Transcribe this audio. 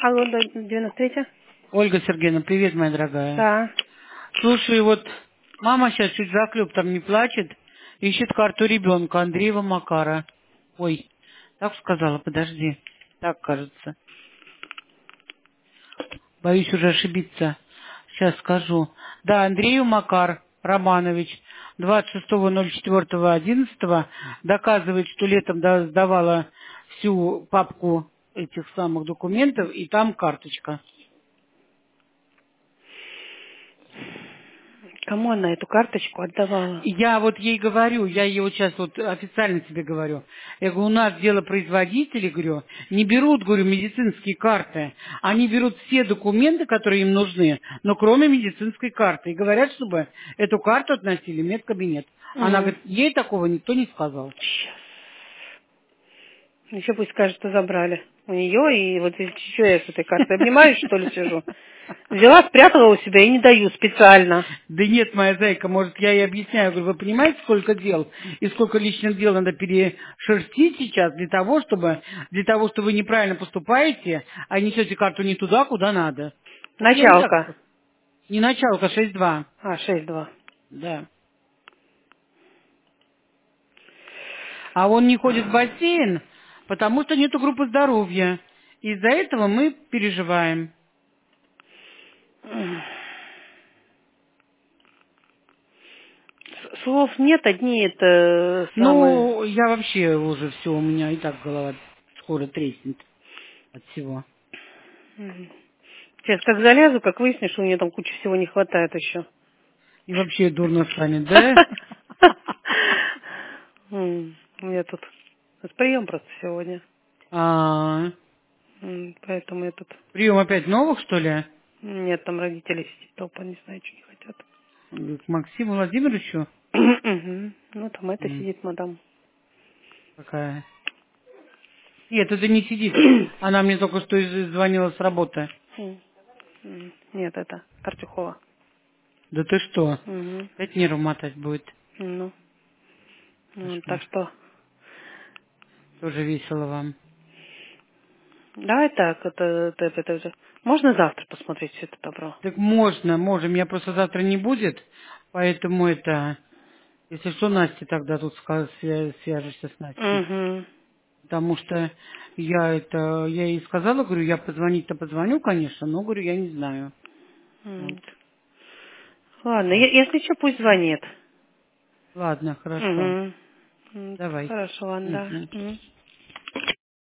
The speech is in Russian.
Алло, 93-я? Ольга Сергеевна, привет, моя дорогая. Да. Слушай, вот мама сейчас чуть заклеп там не плачет, ищет карту ребенка Андреева Макара. Ой, так сказала, подожди. Так, кажется. Боюсь уже ошибиться. Сейчас скажу. Да, Андреев Макар Романович, 26.04.11 доказывает, что летом сдавала всю папку этих самых документов, и там карточка. Кому она эту карточку отдавала? Я вот ей говорю, я ей вот сейчас вот официально тебе говорю. Я говорю, у нас дело производителей, говорю, не берут, говорю, медицинские карты. Они берут все документы, которые им нужны, но кроме медицинской карты. И говорят, чтобы эту карту относили в медкабинет. Она Угу. говорит, ей такого никто не сказал. Сейчас. Еще пусть скажет, что забрали у нее, и вот здесь что я с этой картой обнимаюсь, что ли, сижу? Взяла, спрятала у себя и не даю специально. Да нет, моя зайка, может, я ей объясняю, говорю, вы понимаете, сколько дел и сколько личных дел надо перешерстить сейчас для того, чтобы вы неправильно поступаете, а несете карту не туда, куда надо. Я ей так Началка. скажу. Не началка, 6-2. А, 6-2. Да. А он не ходит в бассейн, потому что нету группы здоровья. Из-за этого мы переживаем. Слов нет, одни это самые... Ну, я вообще уже все, у меня и так голова скоро треснет от всего. Мгм. Сейчас как залезу, как выяснишь, что у нее там куча всего не хватает еще. И вообще дурно станет, да? У меня тут прием просто сегодня. А, Поэтому я тут... прием опять новых, что ли? Нет, там родители сидят, толпа, не знаю, что не хотят. К Максиму Владимировичу? Мгм. Ну, там это М, сидит, мадам. Какая? Нет, это не сидит. Она мне только что звонила с работы. Нет, это Артюхова. Да ты что? Мгм. Опять нервы мотать будет. Ну, так Кошмар. что Тоже весело вам. давай так, это уже. Можно завтра посмотреть все это добро? Так можно, можем. Меня просто завтра не будет. Поэтому это... Если что, Настя тогда тут свяжешься с Настей. Угу. Потому что я ей сказала, говорю, я позвонить-то позвоню, конечно, но, говорю, я не знаю. Вот. Ладно, если что, пусть звонит. Ладно, хорошо. Угу. Давай. Хорошо, ладно, да. Мгм. Мгм.